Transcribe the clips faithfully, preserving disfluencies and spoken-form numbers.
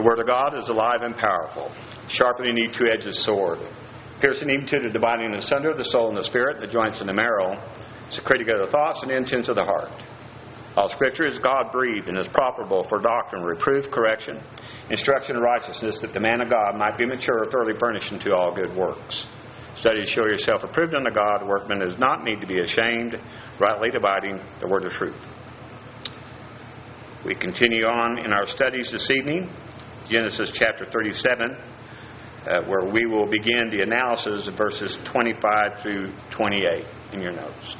The Word of God is alive and powerful, sharper than any two-edged sword, piercing even to the dividing asunder of the soul and the spirit, the joints and the marrow, secreting of the thoughts and the intents of the heart. All Scripture is God-breathed and is profitable for doctrine, reproof, correction, instruction in righteousness, that the man of God might be mature, thoroughly furnished unto all good works. Study to show yourself approved unto God, a workman does not need to be ashamed, rightly dividing the word of truth. We continue on in our studies this evening, Genesis chapter thirty-seven, uh, where we will begin the analysis of verses twenty-five through twenty-eight in your notes.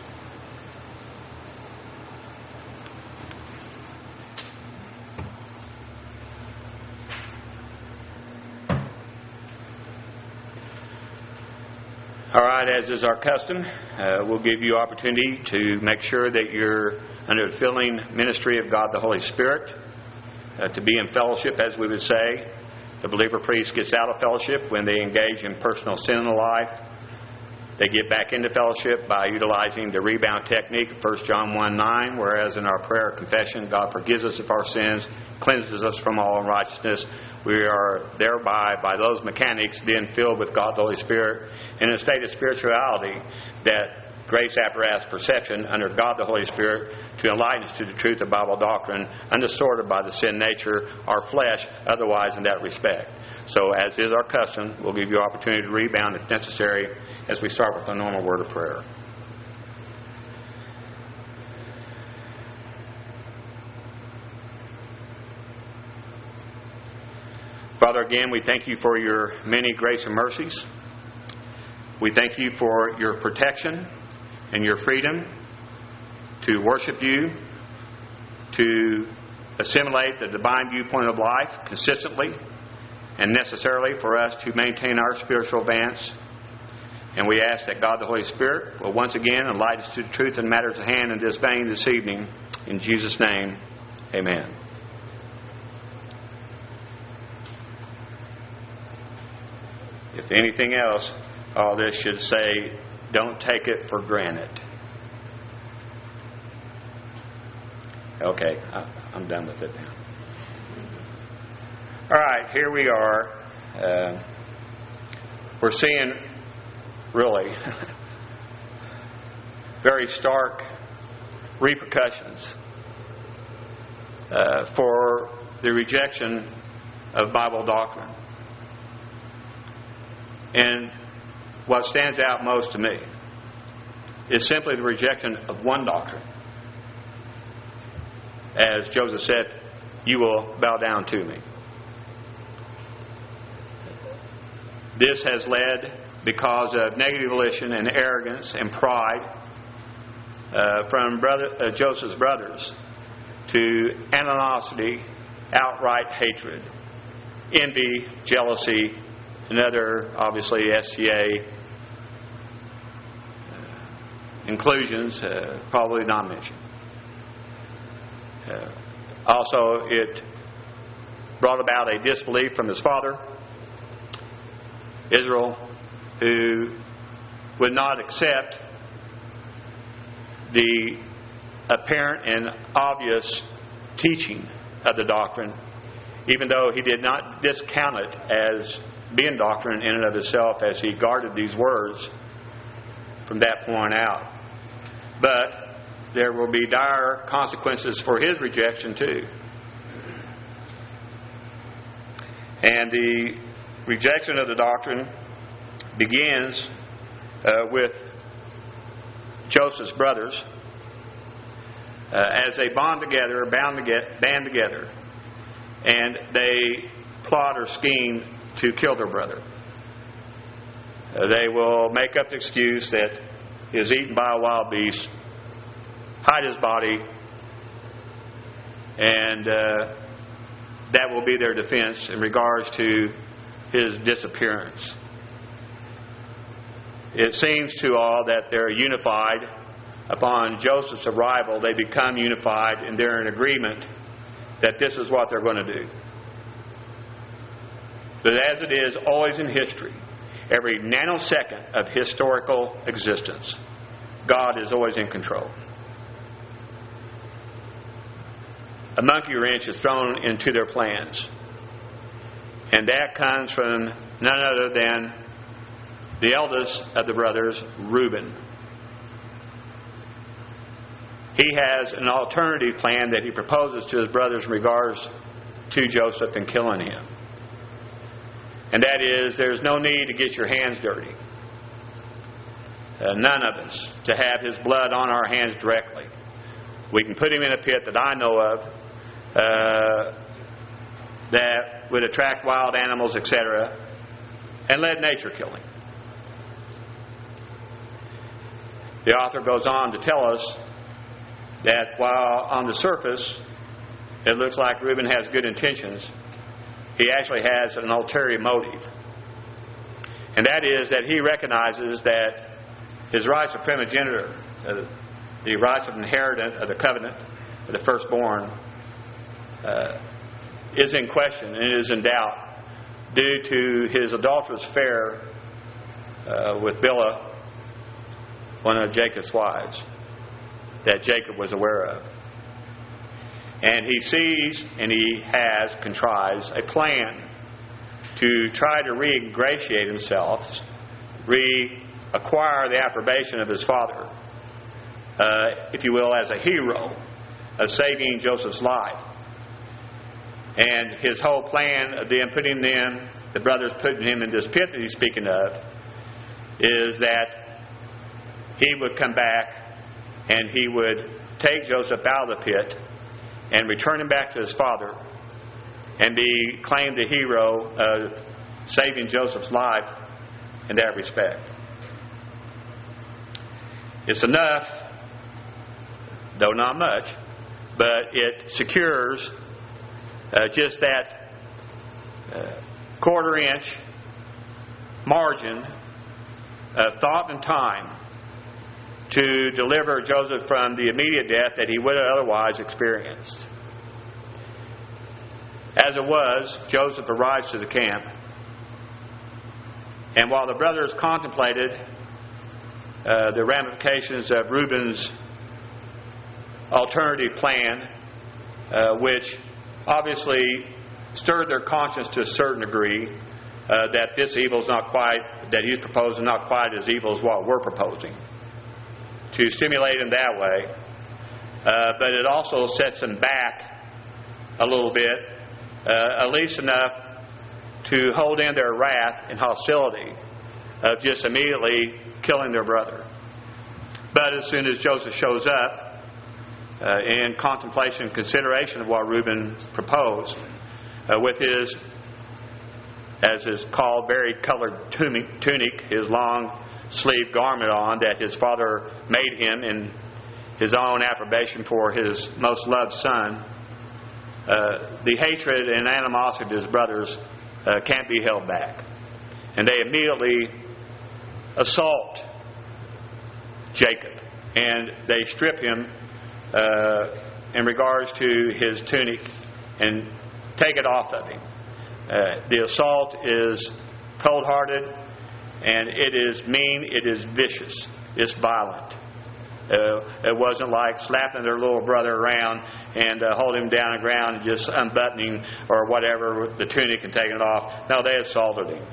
All right, as is our custom, uh, we'll give you opportunity to make sure that you're under the filling ministry of God the Holy Spirit, uh, to be in fellowship, as we would say. The believer priest gets out of fellowship when they engage in personal sin in life. They get back into fellowship by utilizing the rebound technique of First John one nine, whereas in our prayer confession, God forgives us of our sins, cleanses us from all unrighteousness. We are thereby, by those mechanics, then filled with God the Holy Spirit in a state of spirituality, that grace apparatus perception under God the Holy Spirit to enlighten us to the truth of Bible doctrine, undistorted by the sin nature, our flesh, otherwise in that respect. So, as is our custom, we'll give you opportunity to rebound if necessary as we start with the normal word of prayer. Father, again, we thank you for your many grace and mercies. We thank you for your protection and your freedom to worship you, to assimilate the divine viewpoint of life consistently and necessarily for us to maintain our spiritual advance. And we ask that God the Holy Spirit will once again enlighten us to the truth and matters at hand in this vein this evening. In Jesus' name, amen. If anything else, all this should say, don't take it for granted. Okay, I'm done with it now. All right, here we are. Uh, we're seeing really very stark repercussions uh, for the rejection of Bible doctrine. And what stands out most to me is simply the rejection of one doctrine. As Joseph said, you will bow down to me. This has led, because of negative volition and arrogance and pride uh, from brother, uh, Joseph's brothers, to animosity, outright hatred, envy, jealousy, and other, obviously, S T A uh, inclusions, uh, probably not mentioned. Uh, also, it brought about a disbelief from his father, Israel, who would not accept the apparent and obvious teaching of the doctrine, even though he did not discount it as being doctrine in and of itself, as he guarded these words from that point out. But there will be dire consequences for his rejection too. And the rejection of the doctrine begins uh, with Joseph's brothers uh, as they bond together, bound to get, band together, and they plot or scheme to kill their brother. Uh, they will make up the excuse that he was eaten by a wild beast, hide his body, and uh, that will be their defense in regards to his disappearance. It seems to all that they're unified. Upon Joseph's arrival, they become unified and they're in agreement that this is what they're going to do. But as it is always in history, every nanosecond of historical existence, God is always in control. A monkey wrench is thrown into their plans. And that comes from none other than the eldest of the brothers, Reuben. He has an alternative plan that he proposes to his brothers in regards to Joseph and killing him. And that is, there's no need to get your hands dirty. Uh, none of us to have his blood on our hands directly. We can put him in a pit that I know of uh, that would attract wild animals, et cetera, and let nature kill him. The author goes on to tell us that while on the surface it looks like Reuben has good intentions, he actually has an ulterior motive. And that is that he recognizes that his rights of primogeniture, uh, the rights of inheritance of the covenant of the firstborn, uh, is in question and is in doubt due to his adulterous affair uh, with Bilhah, one of Jacob's wives, that Jacob was aware of. And he sees and he has contrives a plan to try to re-ingratiate himself, re-acquire the approbation of his father, uh, if you will, as a hero of saving Joseph's life. And his whole plan of them putting them, the brothers putting him in this pit that he's speaking of, is that he would come back and he would take Joseph out of the pit and return him back to his father and be claimed the hero of saving Joseph's life in that respect. It's enough, though not much, but it secures uh, just that uh, quarter inch margin of thought and time to deliver Joseph from the immediate death that he would have otherwise experienced. As it was, Joseph arrives to the camp, and while the brothers contemplated uh, the ramifications of Reuben's alternative plan, uh, which obviously stirred their conscience to a certain degree, uh, that this evil is not quite, that he's proposing, not quite as evil as what we're proposing, to stimulate him that way. Uh, but it also sets him back a little bit, uh, at least enough to hold in their wrath and hostility of just immediately killing their brother. But as soon as Joseph shows up, uh, in contemplation and consideration of what Reuben proposed, uh, with his, as is called, vari-colored tunic, tunic, his long sleeve garment on that his father made him in his own approbation for his most loved son, uh, the hatred and animosity of his brothers uh, can't be held back. And they immediately assault Jacob, and they strip him uh, in regards to his tunic and take it off of him. Uh, the assault is cold-hearted, and it is mean, it is vicious, it's violent. Uh, it wasn't like slapping their little brother around and uh, holding him down on the ground and just unbuttoning or whatever with the tunic and taking it off. No, they assaulted him.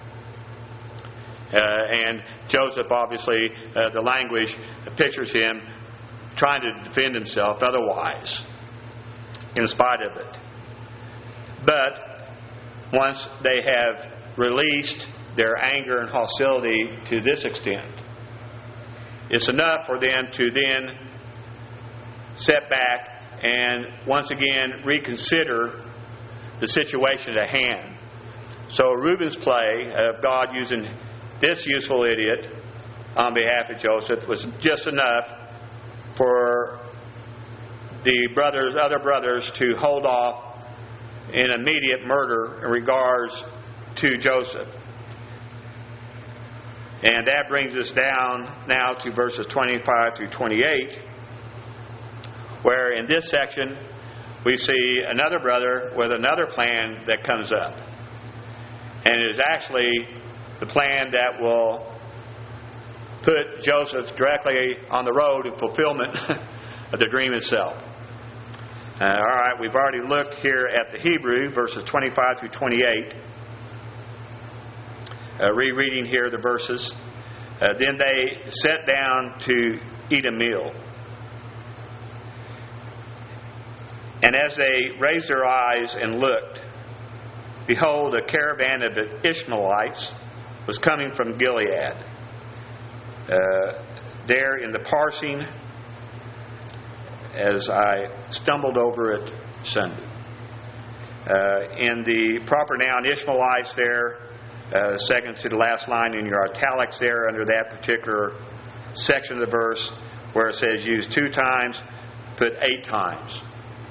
Uh, and Joseph, obviously, uh, the language pictures him trying to defend himself otherwise, in spite of it. But once they have released their anger and hostility to this extent, it's enough for them to then set back and once again reconsider the situation at hand. So Reuben's play of God using this useful idiot on behalf of Joseph was just enough for the brothers, other brothers, to hold off in immediate murder in regards to Joseph. And that brings us down now to verses twenty-five through twenty-eight, where in this section we see another brother with another plan that comes up. And it is actually the plan that will put Joseph directly on the road to fulfillment of the dream itself. Uh, all right, we've already looked here at the Hebrew, verses twenty-five through twenty-eight. Uh, rereading here the verses. Uh, then they sat down to eat a meal. And as they raised their eyes and looked, behold, a caravan of Ishmaelites was coming from Gilead. Uh, there in the parsing, as I stumbled over it Sunday. Uh, in the proper noun Ishmaelites there, uh, second to the last line in your italics there under that particular section of the verse where it says use two times, put eight times.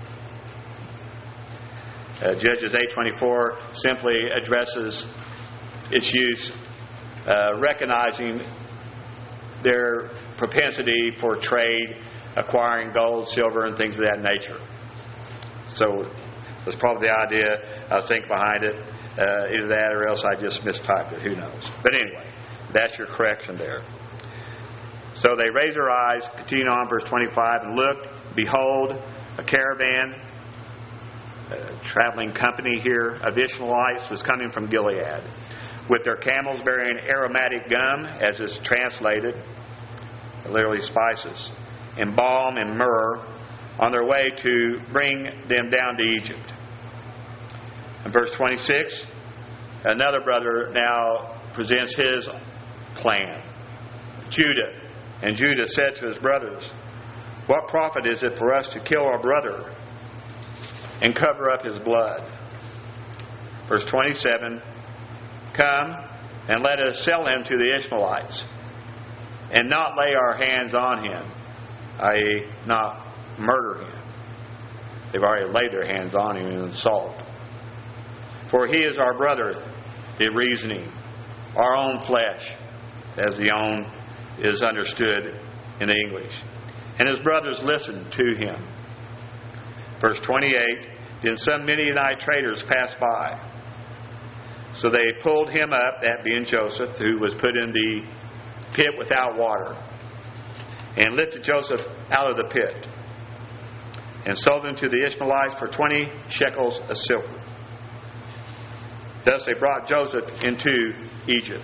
Uh, Judges eight twenty-four simply addresses its use, uh, recognizing their propensity for trade, acquiring gold, silver, and things of that nature. So that's probably the idea I was thinking behind it. Uh, either that or else I just mistyped it. Who knows? But anyway, that's your correction there. So they raised their eyes, continue on, verse twenty-five, and looked, behold, a caravan, a traveling company here of Ishmaelites was coming from Gilead, with their camels bearing aromatic gum, as is translated, literally spices, and balm and myrrh, on their way to bring them down to Egypt. In verse twenty-six, another brother now presents his plan. Judah. And Judah said to his brothers, what profit is it for us to kill our brother and cover up his blood? Verse twenty-seven, come and let us sell him to the Ishmaelites and not lay our hands on him, that is not murder him. They've already laid their hands on him in insult. For he is our brother, the reasoning, our own flesh, as the own is understood in English. And his brothers listened to him. Verse twenty-eight, then some Midianite traders passed by. So they pulled him up, that being Joseph, who was put in the pit without water, and lifted Joseph out of the pit, and sold him to the Ishmaelites for twenty shekels of silver. Thus they brought Joseph into Egypt.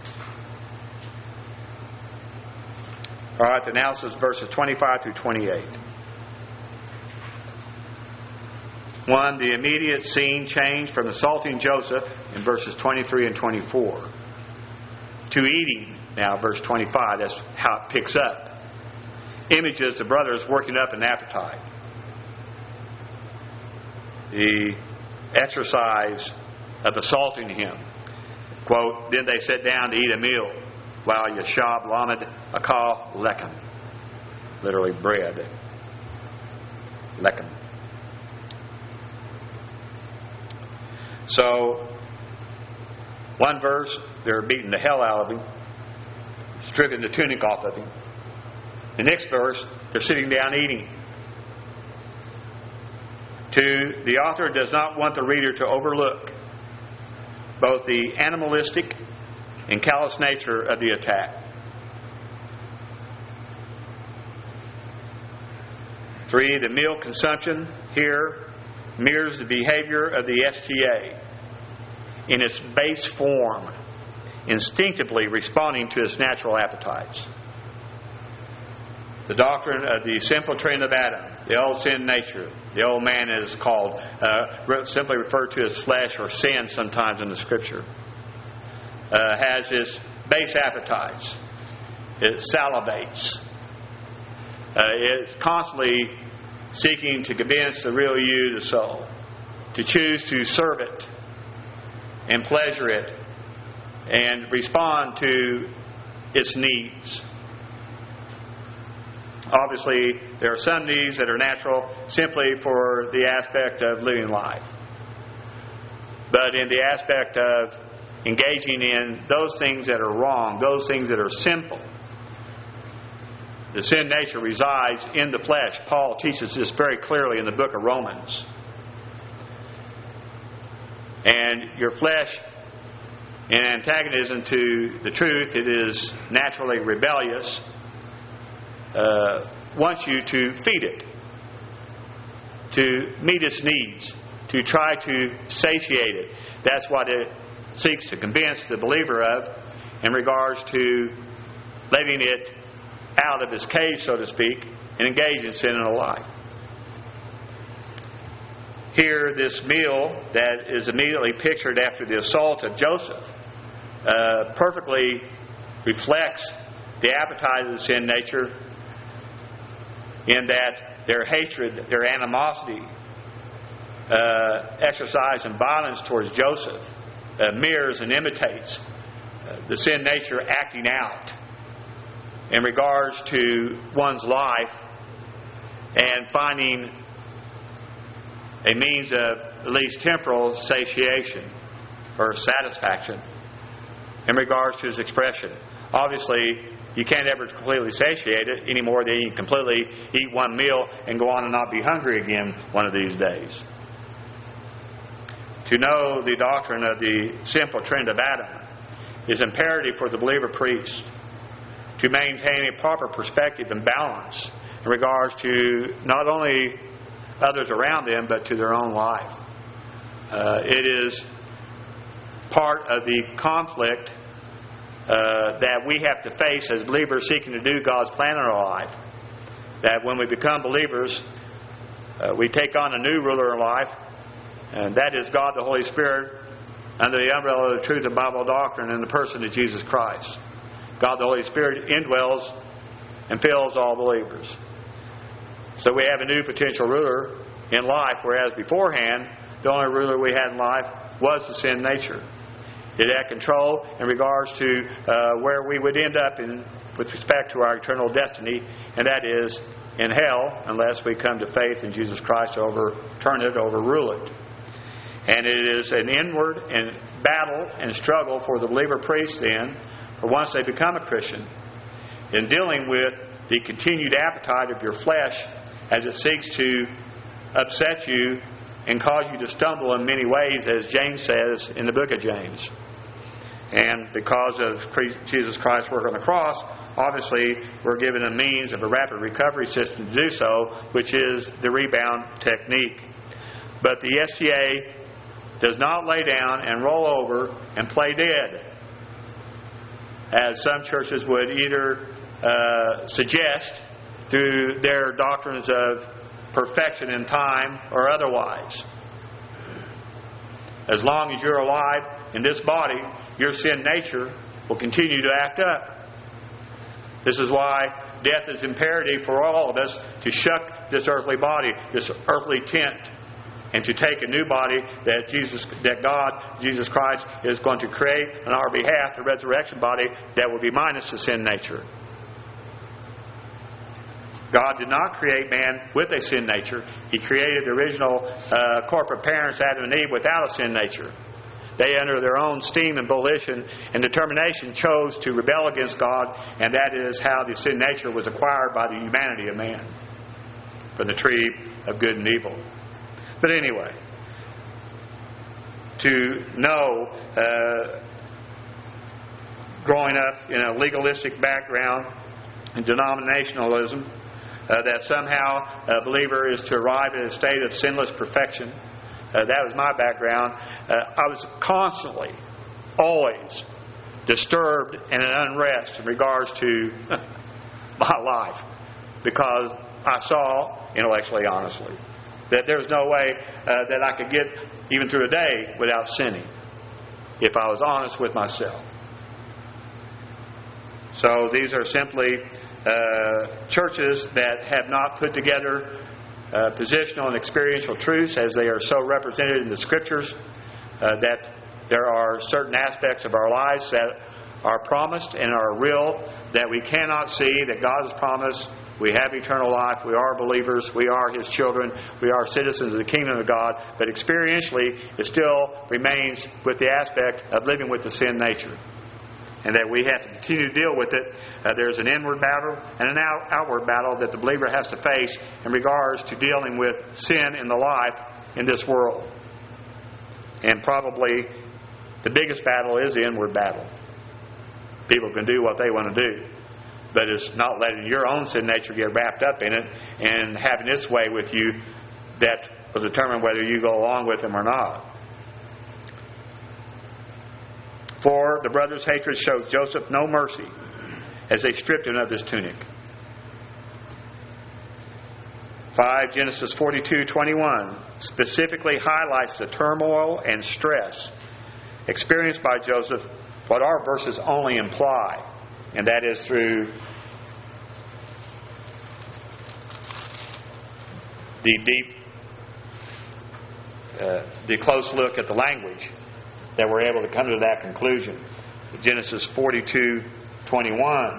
All right, the analysis, verses twenty-five through twenty-eight. One, the immediate scene change from assaulting Joseph in verses twenty-three and twenty-four to eating, now verse twenty-five, that's how it picks up. Images the brothers working up an appetite. The exercise of assaulting him. Quote, then they sat down to eat a meal while Yashab lamed akal lechem. Literally bread. Lechem. So, one verse, they're beating the hell out of him, stripping the tunic off of him. The next verse, they're sitting down eating. Two, the author does not want the reader to overlook both the animalistic and callous nature of the attack. Three, the meal consumption here mirrors the behavior of the S T A in its base form, instinctively responding to its natural appetites. The doctrine of the sinful trend of Adam, the old sin nature. The old man is called, uh, simply referred to as flesh or sin sometimes in the Scripture. Uh, has its base appetites. It salivates. Uh, it's constantly seeking to convince the real you, the soul, to choose to serve it and pleasure it and respond to its needs. Obviously, there are some needs that are natural simply for the aspect of living life. But in the aspect of engaging in those things that are wrong, those things that are sinful, the sin nature resides in the flesh. Paul teaches this very clearly in the book of Romans. And your flesh, in antagonism to the truth, it is naturally rebellious, uh, wants you to feed it, to meet its needs, to try to satiate it. That's what it seeks to convince the believer of in regards to letting it out of his cage, so to speak, and engage in sin in a life. Here, this meal that is immediately pictured after the assault of Joseph uh, perfectly reflects the appetite of the sin nature, in that their hatred, their animosity, uh, exercise in violence towards Joseph uh, mirrors and imitates uh, the sin nature acting out in regards to one's life and finding a means of at least temporal satiation or satisfaction in regards to his expression. Obviously, you can't ever completely satiate it any more than you can completely eat one meal and go on and not be hungry again one of these days. To know the doctrine of the sinful trend of Adam is imperative for the believer priest to maintain a proper perspective and balance in regards to not only others around them, but to their own life. Uh, it is part of the conflict uh, that we have to face as believers seeking to do God's plan in our life. That when we become believers, uh, we take on a new ruler in life, and that is God the Holy Spirit under the umbrella of the truth of Bible doctrine in the person of Jesus Christ. God the Holy Spirit indwells and fills all believers. So we have a new potential ruler in life, whereas beforehand, the only ruler we had in life was the sin nature. It had control in regards to uh, where we would end up in with respect to our eternal destiny, and that is in hell, unless we come to faith in Jesus Christ to overturn it, overrule it. And it is an inward and battle and struggle for the believer priest then, for once they become a Christian, in dealing with the continued appetite of your flesh as it seeks to upset you and cause you to stumble in many ways, as James says in the book of James. And because of Jesus Christ's work on the cross, obviously we're given a means of a rapid recovery system to do so, which is the rebound technique. But the S T A does not lay down and roll over and play dead, as some churches would either uh, suggest through their doctrines of perfection in time or otherwise. As long as you're alive in this body, your sin nature will continue to act up. This is why death is imperative for all of us to shuck this earthly body, this earthly tent, and to take a new body that Jesus, that God, Jesus Christ, is going to create on our behalf, the resurrection body that will be minus the sin nature. God did not create man with a sin nature. He created the original uh, corporate parents, Adam and Eve, without a sin nature. They, under their own steam and volition and determination, chose to rebel against God, and that is how the sin nature was acquired by the humanity of man, from the tree of good and evil. But anyway, to know, uh, growing up in a legalistic background and denominationalism, uh, that somehow a believer is to arrive at a state of sinless perfection. Uh, that was my background. Uh, I was constantly, always disturbed and in unrest in regards to my life, because I saw, intellectually, honestly, that there was no way uh, that I could get even through a day without sinning if I was honest with myself. So these are simply uh, churches that have not put together uh, positional and experiential truths as they are so represented in the Scriptures, uh, that there are certain aspects of our lives that are promised and are real that we cannot see, that God has promised. We have eternal life. We are believers. We are His children. We are citizens of the kingdom of God. But experientially, it still remains with the aspect of living with the sin nature. And that we have to continue to deal with it. Uh, there's an inward battle and an out- outward battle that the believer has to face in regards to dealing with sin in the life in this world. And probably the biggest battle is the inward battle. People can do what they want to do, but it's not letting your own sin nature get wrapped up in it and having its way with you that will determine whether you go along with them or not. For the brothers' hatred showed Joseph no mercy as they stripped him of his tunic. five Genesis forty-two twenty-one specifically highlights the turmoil and stress experienced by Joseph, what our verses only imply, and that is through the deep, uh, the close look at the language that we're able to come to that conclusion. Genesis forty-two twenty-one.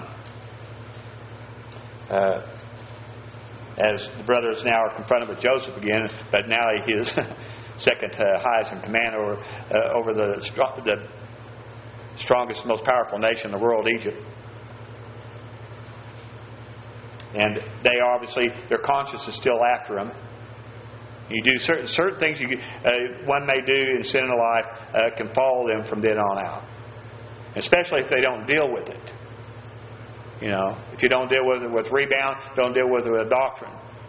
Uh, as the brothers now are confronted with Joseph again, but now he is second uh, highest in command over uh, over the, str- the strongest, most powerful nation in the world, Egypt. And they obviously, their conscience is still after him. You do certain certain things you uh, one may do in sin in life uh, can follow them from then on out, especially if they don't deal with it. You know, if you don't deal with it with rebound, don't deal with it with doctrine.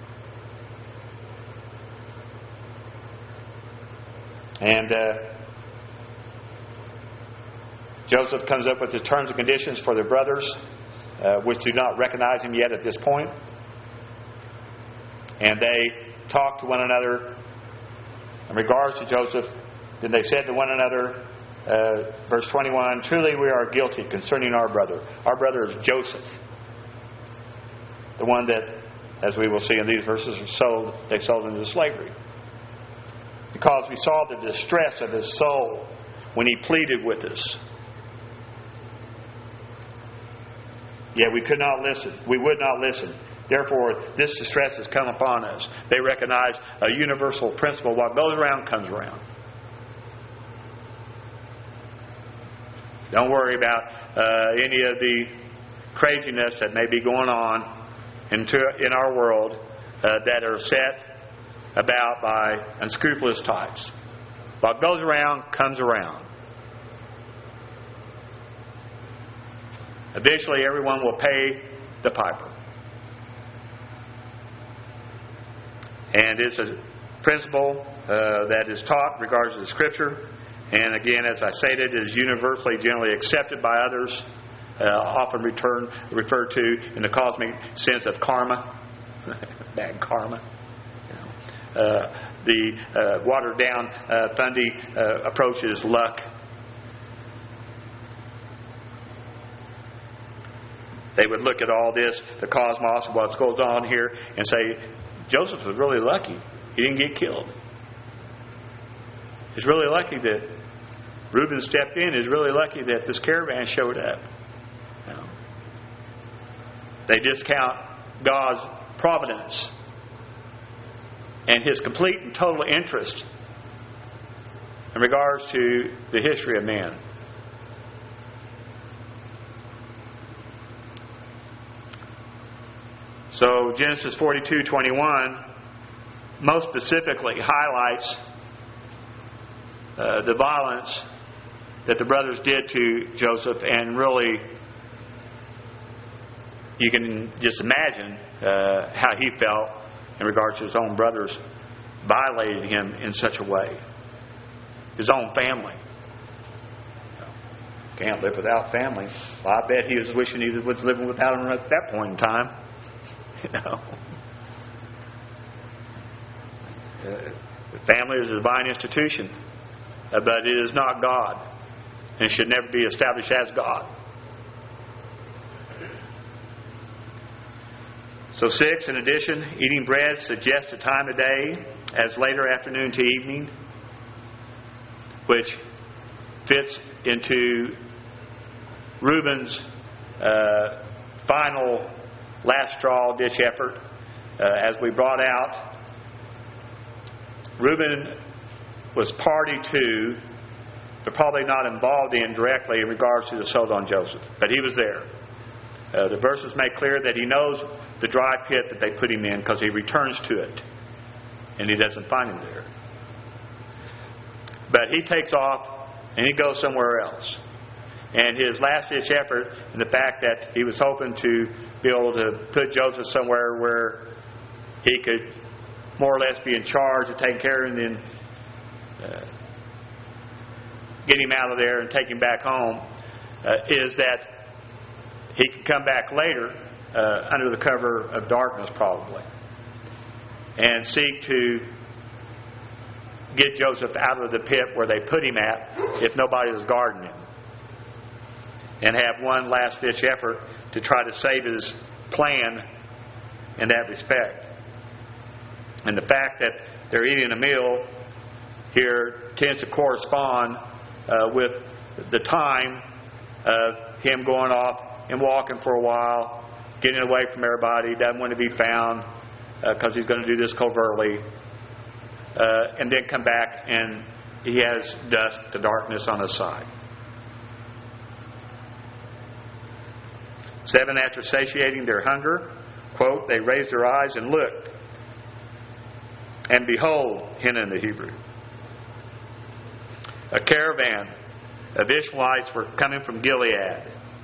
And uh, Joseph comes up with the terms and conditions for their brothers, uh, which do not recognize him yet at this point. And they talk to one another in regards to Joseph. Then they said to one another, uh, verse twenty-one, truly we are guilty concerning our brother. Our brother is Joseph, the one that, as we will see in these verses, sold, they sold into slavery. Because we saw the distress of his soul when he pleaded with us. Yet we could not listen. We would not listen. Therefore, this distress has come upon us. They recognize a universal principle. What goes around comes around. Don't worry about uh, any of the craziness that may be going on into, in our world uh, that are set about by unscrupulous types. What goes around comes around. Eventually, everyone will pay the piper. And it's a principle uh, that is taught in regards to the Scripture. And again, as I stated, it is universally generally accepted by others, uh, often return, referred to in the cosmic sense of karma, bad karma. You know. uh, the uh, watered down uh, Fundy uh, approach is luck. They would look at all this, the cosmos, what goes on here, and say, Joseph was really lucky. He didn't get killed. He's really lucky that Reuben stepped in. He's really lucky that this caravan showed up. You know, they discount God's providence and His complete and total interest in regards to the history of man. So Genesis forty-two twenty-one most specifically highlights uh, the violence that the brothers did to Joseph, and really you can just imagine uh, how he felt in regard to his own brothers violating him in such a way. His own family. Can't live without family. Well, I bet he was wishing he was living without them at that point in time. You know, uh, family is a divine institution, uh, but it is not God, and should never be established as God. So six, in addition, eating bread suggests a time of day as later afternoon to evening, which fits into Reuben's uh, final last straw ditch effort. Uh, as we brought out, Reuben was party to, but probably not involved in directly in regards to the assault on Joseph. But he was there. Uh, the verses make clear that he knows the dry pit that they put him in, because he returns to it and he doesn't find him there. But he takes off and he goes somewhere else. And his last-ditch effort, and the fact that he was hoping to be able to put Joseph somewhere where he could more or less be in charge of taking care of him, and then uh, get him out of there and take him back home uh, is that he can come back later uh, under the cover of darkness probably and seek to get Joseph out of the pit where they put him at if nobody is guarding him, and have one last ditch effort to try to save his plan in that respect. And the fact that they're eating a meal here tends to correspond uh, with the time of him going off and walking for a while, getting away from everybody, doesn't want to be found because uh, he's going to do this covertly, uh, and then come back and he has dusk, the darkness on his side. Seven, after satiating their hunger, quote, they raised their eyes and looked, and behold, henna in the Hebrew, a caravan of Ishmaelites were coming from Gilead.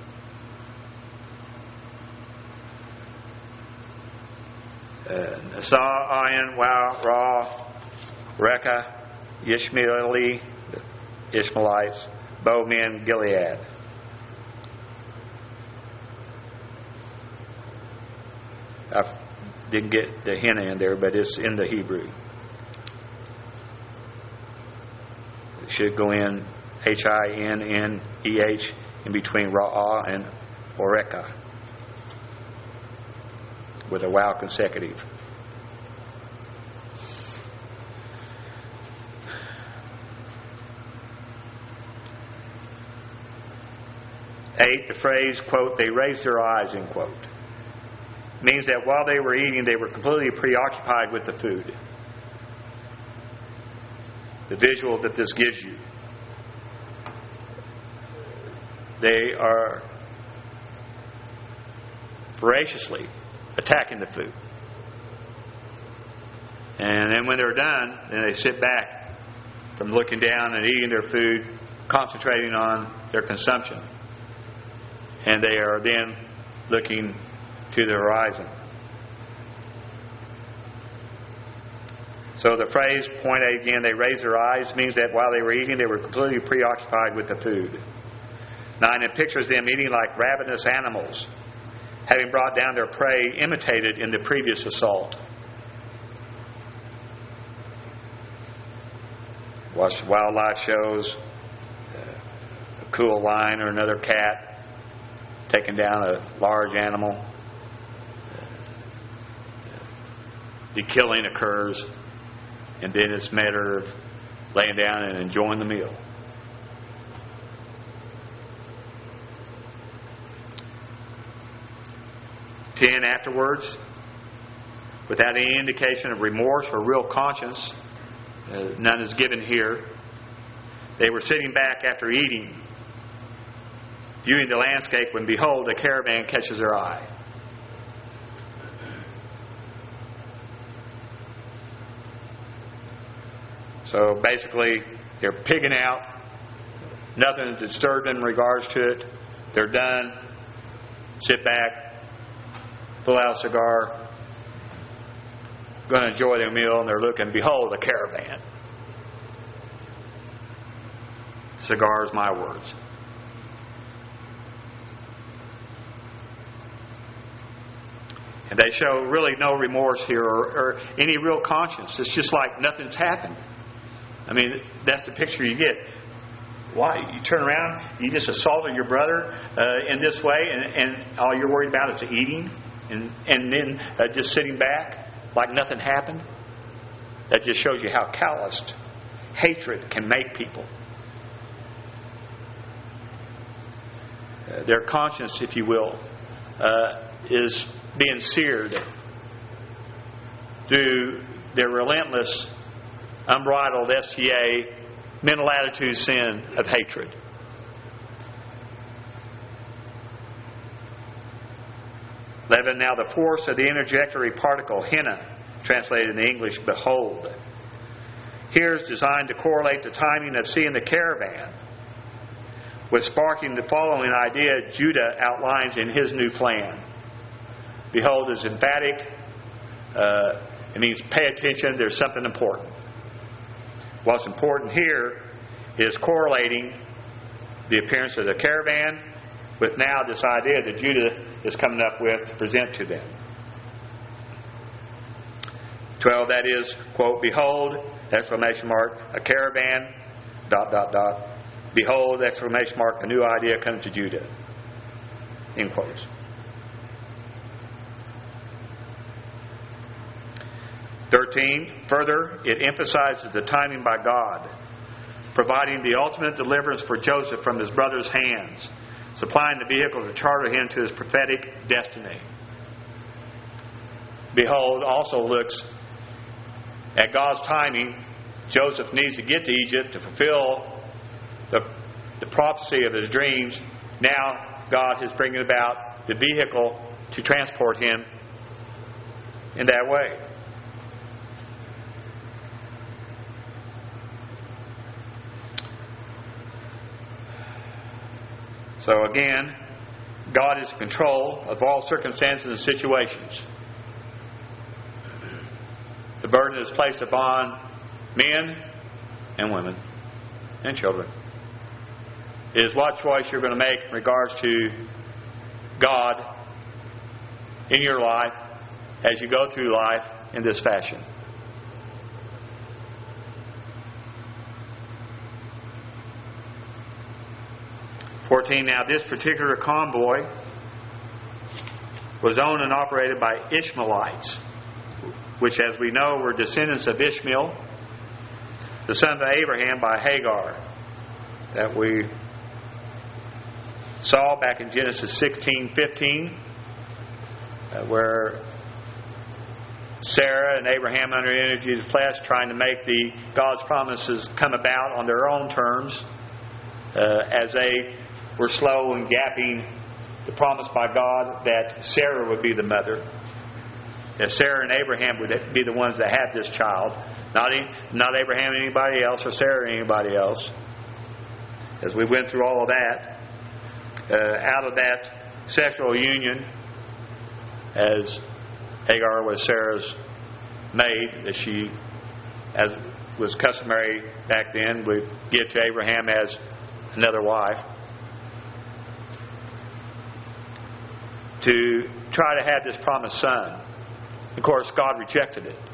Uh, Saw, Ayin, Wow, Ra, Rekha, Ishmaeli, Ishmaelites, bowmen, Gilead. I didn't get the henna in there, but it's in the Hebrew. It should go in H I N N E H in between Ra'ah and Oreka with a wow consecutive. Eight, the phrase, quote, they raised their eyes, end quote, means that while they were eating, they were completely preoccupied with the food. The visual that this gives you. They are voraciously attacking the food. And then when they're done, then they sit back from looking down and eating their food, concentrating on their consumption. And they are then looking to the horizon. So the phrase, point eight again, they raised their eyes, means that while they were eating, they were completely preoccupied with the food. Nine, it pictures them eating like ravenous animals, having brought down their prey imitated in the previous assault. Watch wildlife shows, a cool lion or another cat taking down a large animal. The killing occurs, and then it's a matter of laying down and enjoying the meal. Ten, afterwards, without any indication of remorse or real conscience, uh, none is given here, they were sitting back after eating, viewing the landscape, when behold, a caravan catches their eye. So basically, they're pigging out. Nothing disturbed in regards to it. They're done. Sit back. Pull out a cigar. Going to enjoy their meal, and they're looking. Behold, a caravan. Cigars, my words. And they show really no remorse here or, or any real conscience. It's just like nothing's happened. I mean, that's the picture you get. Why? You turn around, you just assaulted your brother uh, in this way, and, and all you're worried about is eating, and, and then uh, just sitting back like nothing happened? That just shows you how calloused hatred can make people. Uh, their conscience, if you will, uh, is being seared through their relentless, unbridled S T A, mental attitude sin of hatred. Eleven, now the force of the interjectory particle henna, translated in the English, behold, here is designed to correlate the timing of seeing the caravan with sparking the following idea Judah outlines in his new plan. Behold is emphatic. Uh, it means pay attention. There's something important. What's important here is correlating the appearance of the caravan with now this idea that Judah is coming up with to present to them. twelve, that is, quote, behold, exclamation mark, a caravan, dot, dot, dot. Behold, exclamation mark, a new idea coming to Judah. End quotes. thirteen, further, it emphasizes the timing by God, providing the ultimate deliverance for Joseph from his brother's hands, supplying the vehicle to charter him to his prophetic destiny. Behold also looks at God's timing. Joseph needs to get to Egypt to fulfill the, the prophecy of his dreams. Now God is bringing about the vehicle to transport him in that way. So again, God is in control of all circumstances and situations. The burden is placed upon men and women and children. It is what choice you're going to make in regards to God in your life as you go through life in this fashion. fourteen, now this particular convoy was owned and operated by Ishmaelites, which, as we know, were descendants of Ishmael, the son of Abraham by Hagar, that we saw back in Genesis sixteen fifteen, uh, where Sarah and Abraham, under the energy of the flesh, trying to make the God's promises come about on their own terms, uh, as they were slow in gapping the promise by God that Sarah would be the mother. That Sarah and Abraham would be the ones that had this child. Not, any, not Abraham and anybody else, or Sarah and anybody else. As we went through all of that, uh, out of that sexual union, as Hagar was Sarah's maid, that she, as was customary back then, would give to Abraham as another wife, to try to have this promised son. Of course, God rejected it.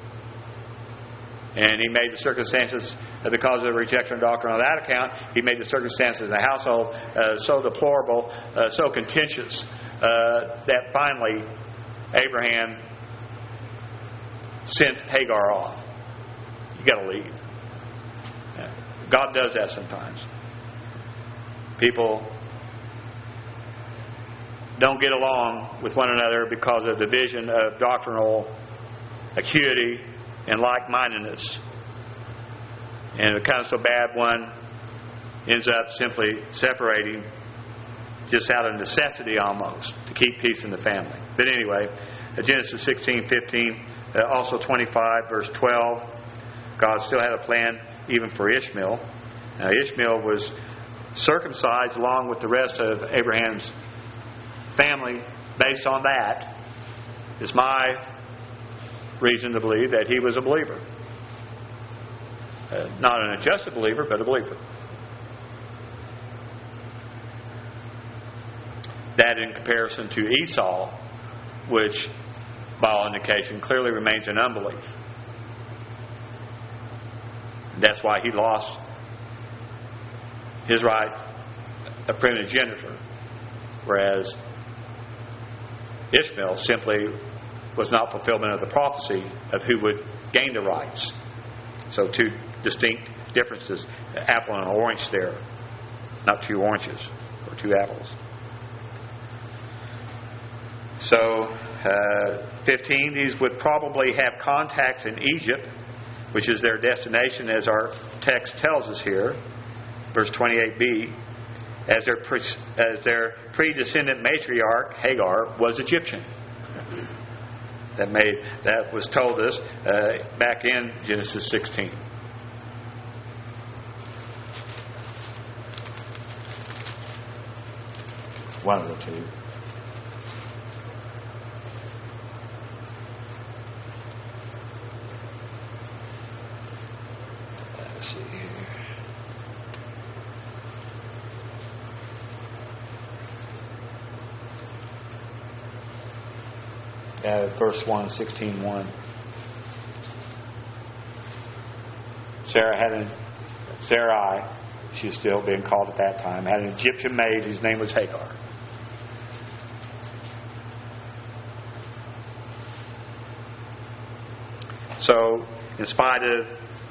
And He made the circumstances, because of the rejection of doctrine on that account, He made the circumstances in the household uh, so deplorable, uh, so contentious, uh, that finally Abraham sent Hagar off. You got to leave. Yeah. God does that sometimes. People don't get along with one another because of division of doctrinal acuity and like-mindedness. And it becomes so bad, one ends up simply separating just out of necessity almost to keep peace in the family. But anyway, Genesis sixteen fifteen, uh, also twenty-five, verse twelve, God still had a plan even for Ishmael. Now, Ishmael was circumcised along with the rest of Abraham's family. Based on that is my reason to believe that he was a believer. Uh, not an adjusted believer, but a believer. That in comparison to Esau, which by all indication clearly remains in unbelief. That's why he lost his right of primogeniture, whereas Ishmael simply was not fulfillment of the prophecy of who would gain the rights. So two distinct differences, apple and an orange there, not two oranges or two apples. So uh, fifteen, these would probably have contacts in Egypt, which is their destination, as our text tells us here, verse twenty-eight b. As their pre, as their pre-descendant matriarch Hagar was Egyptian. That made that was told us uh, back in Genesis sixteen. One of the two. Let's see here. uh, verse one, sixteen one. Sarah had an Sarai, she's still being called at that time, had an Egyptian maid whose name was Hagar. So, in spite of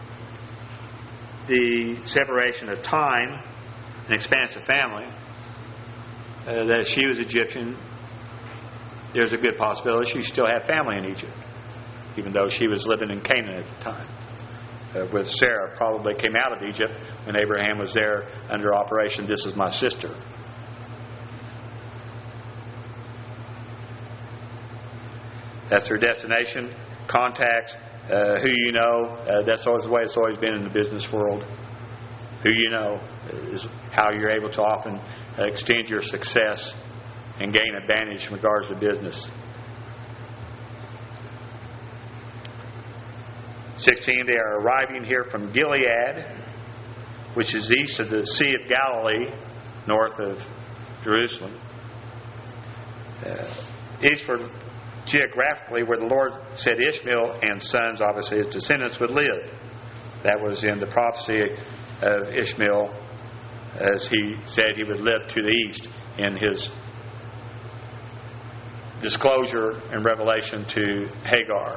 the separation of time and expansive family, uh, that she was Egyptian, there's a good possibility she still had family in Egypt, even though she was living in Canaan at the time. Uh, with Sarah, probably came out of Egypt when Abraham was there under Operation This Is My Sister. That's her destination, contacts, uh, who you know. Uh, that's always the way it's always been in the business world. Who you know is how you're able to often uh, extend your success and gain advantage in regards to business. sixteen, they are arriving here from Gilead, which is east of the Sea of Galilee, north of Jerusalem. Uh, eastward, geographically, where the Lord said Ishmael and sons, obviously his descendants, would live. That was in the prophecy of Ishmael, as he said he would live to the east in his disclosure and revelation to Hagar.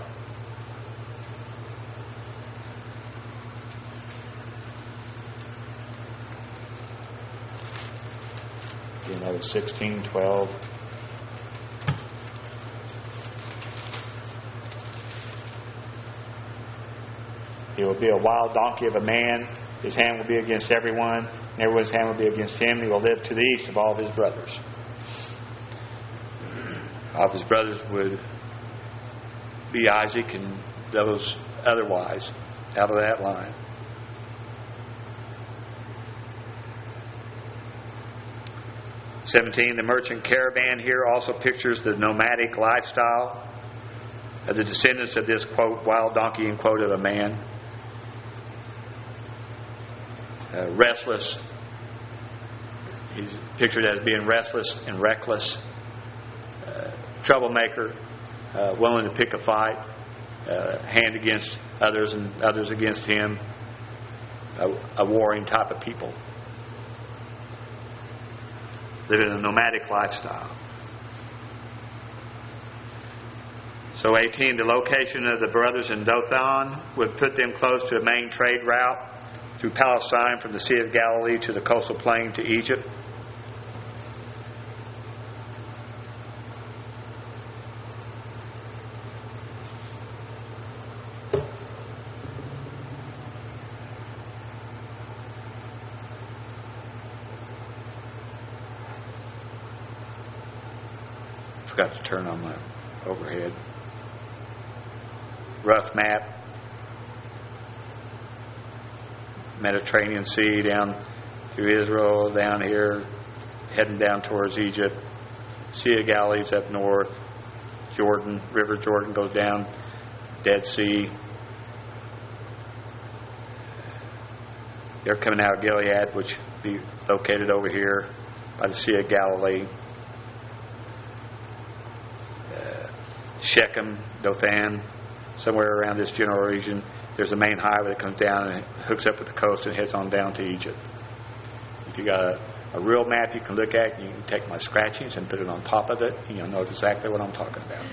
You know, sixteen, twelve. He will be a wild donkey of a man. His hand will be against everyone, and everyone's hand will be against him. He will live to the east of all of his brothers. All of his brothers would be Isaac and those otherwise out of that line. seventeen, the merchant caravan here also pictures the nomadic lifestyle of the descendants of this, quote, wild donkey, end quote, of a man. Uh, restless. He's pictured as being restless and reckless. Uh, troublemaker, uh, willing to pick a fight, uh, hand against others and others against him. A, a warring type of people. Living a nomadic lifestyle. So eighteen, the location of the brothers in Dothan would put them close to a main trade route through Palestine from the Sea of Galilee to the coastal plain to Egypt. Forgot to turn on my overhead. Rough map. Mediterranean Sea down through Israel, down here, heading down towards Egypt. Sea of Galilee's up north. Jordan, River Jordan goes down. Dead Sea. They're coming out of Gilead, which would be located over here by the Sea of Galilee. Shechem, Dothan, somewhere around this general region. There's a main highway that comes down and hooks up with the coast and heads on down to Egypt. If you got a, a real map you can look at, you can take my scratchings and put it on top of it, and you'll know exactly what I'm talking about.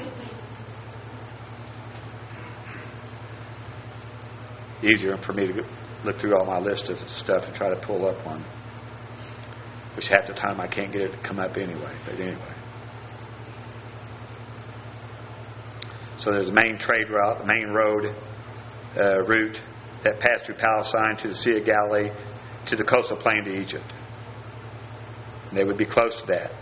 Easier for me to look through all my list of stuff and try to pull up one, which half the time I can't get it to come up anyway. But anyway. So there's a main trade route, the main road uh, route that passed through Palestine to the Sea of Galilee to the coastal plain to Egypt. And they would be close to that.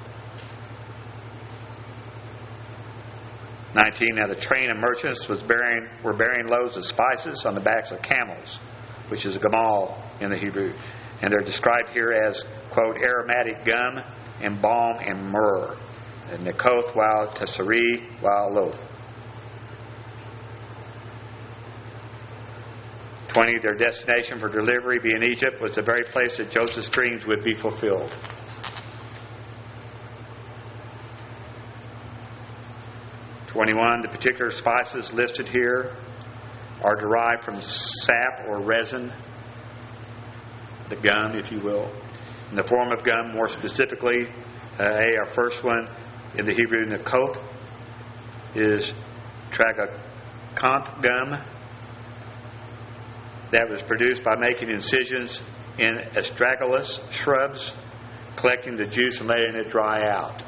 nineteen, now the train of merchants was bearing were bearing loads of spices on the backs of camels, which is a gamal in the Hebrew. And they're described here as, quote, aromatic gum and balm and myrrh. And Nekoth, while Tessari, while Loth. twenty, their destination for delivery, being Egypt, was the very place that Joseph's dreams would be fulfilled. twenty-one, the particular spices listed here are derived from sap or resin, the gum, if you will. In the form of gum, more specifically, uh, A, our first one in the Hebrew nakoth, is tragacanth gum that was produced by making incisions in astragalus shrubs, collecting the juice and letting it dry out.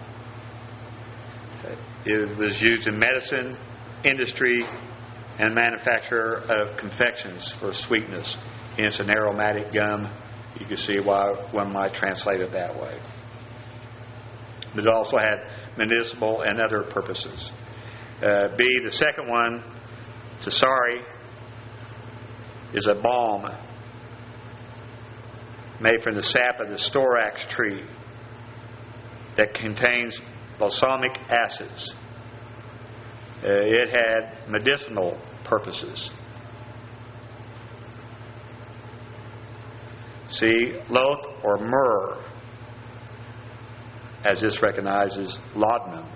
It was used in medicine, industry, and manufacture of confections for sweetness. Hence, an aromatic gum. You can see why one might translate it that way. But it also had medicinal and other purposes. Uh, B, the second one, tsari, is a balm made from the sap of the storax tree that contains balsamic acids. Uh, it had medicinal purposes. See, loth or myrrh, as this recognizes laudanum.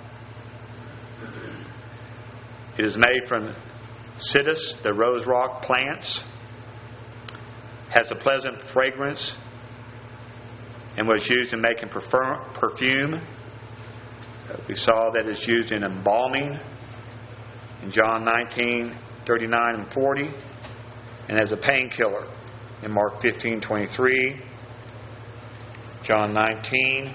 It is made from citrus, the rose rock plants, has a pleasant fragrance, and was used in making perfume. Uh, we saw that it's used in embalming in John nineteen, thirty-nine and forty, and as a painkiller in Mark fifteen, twenty-three, John nineteen,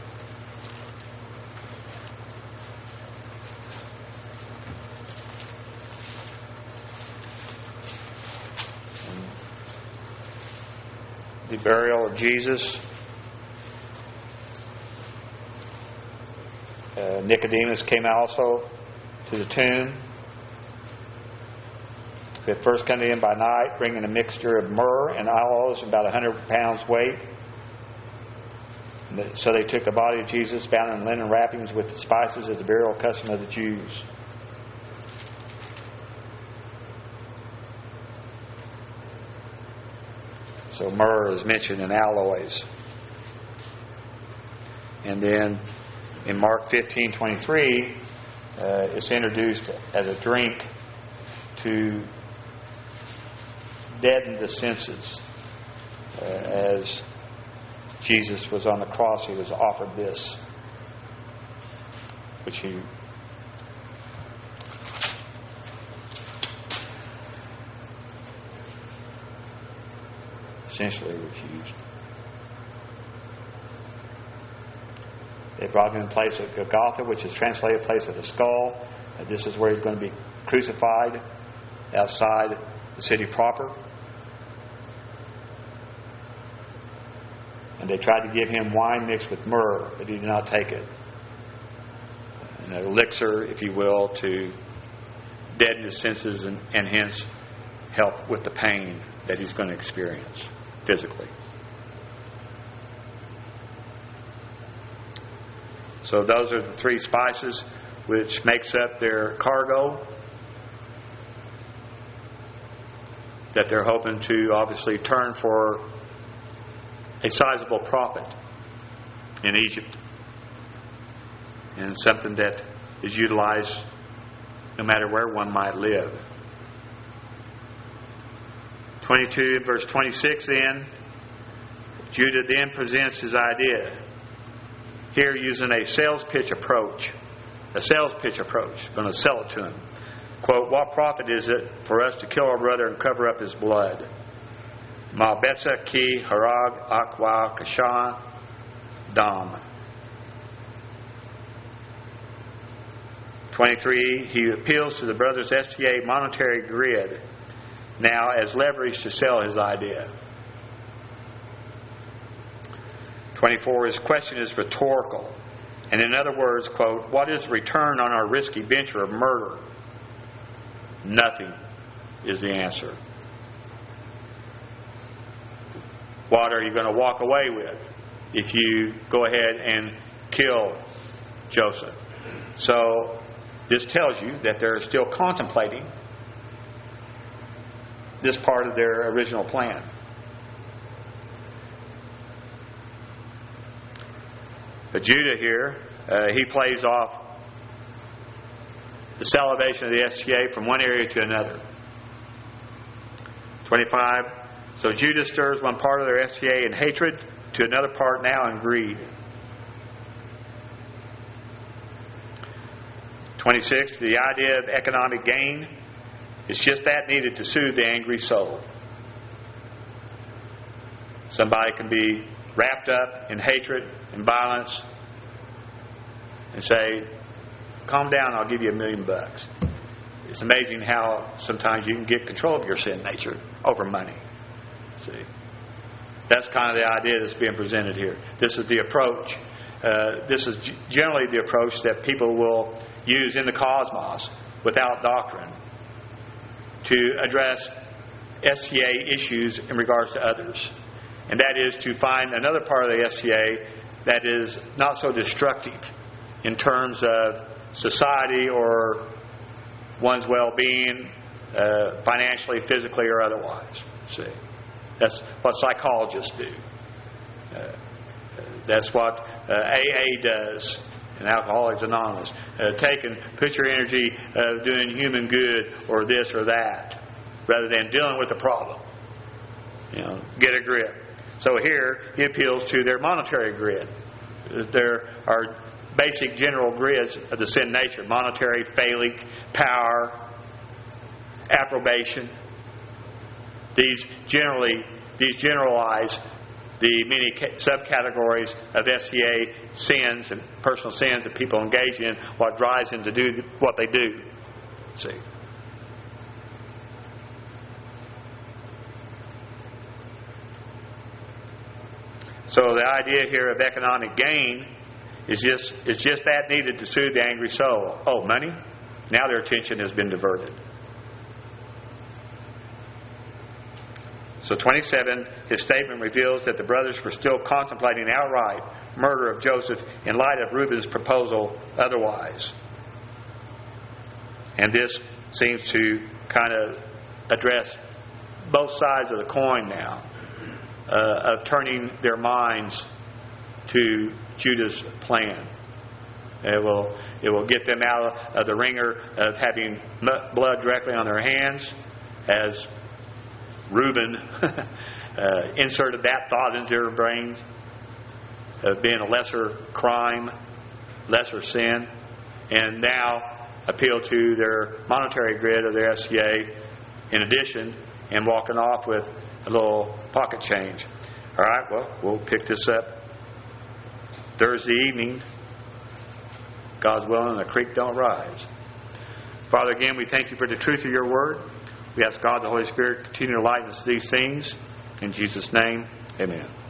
the burial of Jesus. Uh, Nicodemus came also to the tomb. He had first come in by night, bringing a mixture of myrrh and aloes, about one hundred pounds weight. So they took the body of Jesus, bound in linen wrappings with the spices, as the burial custom of the Jews. So myrrh is mentioned in aloes. And then in Mark fifteen twenty-three, uh, it's introduced as a drink to deaden the senses. Uh, as Jesus was on the cross, he was offered this, which he essentially refused. They brought him in place of Golgotha, which is translated place of the skull. Uh, this is where he's going to be crucified outside the city proper. And they tried to give him wine mixed with myrrh, but he did not take it. An elixir, if you will, to deaden his senses and, and hence help with the pain that he's going to experience physically. So those are the three spices which makes up their cargo that they're hoping to obviously turn for a sizable profit in Egypt, and something that is utilized no matter where one might live. twenty-two, verse twenty-six then, Judah then presents his idea. Here using a sales pitch approach. A sales pitch approach. Going to sell it to him. Quote, what profit is it for us to kill our brother and cover up his blood? Ma betza ki harag akwa kashan dam. twenty-three, he appeals to the brother's S T A monetary grid now as leverage to sell his idea. twenty-four, his question is rhetorical. And in other words, quote, what is the return on our risky venture of murder? Nothing is the answer. What are you going to walk away with if you go ahead and kill Joseph? So this tells you that they're still contemplating this part of their original plan. But Judah here, uh, he plays off the salivation of the S T A from one area to another. twenty-five. So Judas stirs one part of their S T A in hatred, to another part now in greed. twenty-six. The idea of economic gain is just that needed to soothe the angry soul. Somebody can be wrapped up in hatred and violence and say, calm down, I'll give you a million bucks. It's amazing how sometimes you can get control of your sin nature over money. See, that's kind of the idea that's being presented here. This is the approach. Uh, this is generally the approach that people will use in the cosmos without doctrine to address S T A issues in regards to others. And that is to find another part of the S T A that is not so destructive in terms of society or one's well-being, uh, financially, physically, or otherwise. See, that's what psychologists do. Uh, that's what uh, A A does in Alcoholics Anonymous. Uh, take and put your energy uh, doing human good or this or that, rather than dealing with the problem. You know, get a grip. So here he appeals to their monetary grid. There are basic general grids of the sin nature: monetary, phallic, power, approbation. These generally, these generalize the many subcategories of S T A sins and personal sins that people engage in, what drives them to do what they do. See. So the idea here of economic gain is just is just that needed to soothe the angry soul. Oh, money? Now their attention has been diverted. So twenty-seven, his statement reveals that the brothers were still contemplating outright murder of Joseph in light of Reuben's proposal otherwise. And this seems to kind of address both sides of the coin now, uh, of turning their minds to Judah's plan. It will it will get them out of the ringer of having blood directly on their hands, as Reuben uh, inserted that thought into their brains of being a lesser crime, lesser sin, and now appeal to their monetary grid of their S T A in addition, and walking off with a little pocket change. All right, well, we'll pick this up Thursday evening. God's willing, the creek don't rise. Father, again, we thank you for the truth of your word. We ask God, the Holy Spirit, continue to lighten us these things. In Jesus' name, amen.